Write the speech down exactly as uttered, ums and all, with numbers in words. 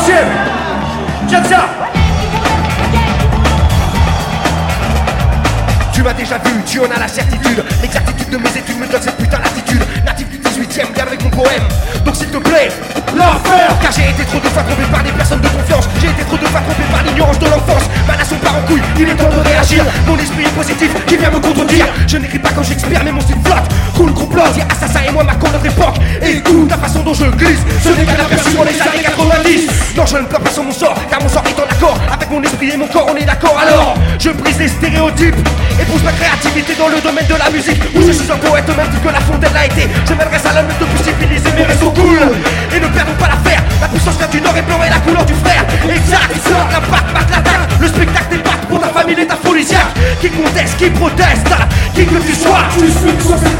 deuxième. Tiens ça. Tu m'as déjà vu, tu en as la certitude. L'exactitude de mes études me donne cette putain d'attitude. Natif du dix-huitième, viens avec mon poème. Donc s'il te plaît, l'enfer. Car j'ai été trop de fois trompé par des personnes de confiance. J'ai été trop de fois trompé par l'ignorance de l'enfance. Ma nation part en couille, il est temps de réagir. Mon esprit est positif, qui vient me contredire. Je n'écris pas quand j'expire, mais mon style flotte. Cool, complote, y'a Assassin et moi marquons notre époque. Écoute la façon dont je glisse. Ce n'est qu'un aperçu dans les années quatre-vingt-dix. Non, je ne pleure pas sur mon sort, car mon sort est en accord avec mon esprit et mon corps, on est d'accord. Alors, je brise les stéréotypes et pousse ma créativité dans le domaine de la musique, où je suis un poète même plus que La Fontaine l'a été. Je m'adresse à l'homme de plus civiliser mes réseaux cool. Et ne perdons pas l'affaire, la puissance vient du nord et pleurer la couleur du frère. Exact, l'impact marque l'attaque. Le spectacle n'est pas pour ta famille et ta folie. Qui conteste, qui proteste, qui que tu sois, tu suis sur cette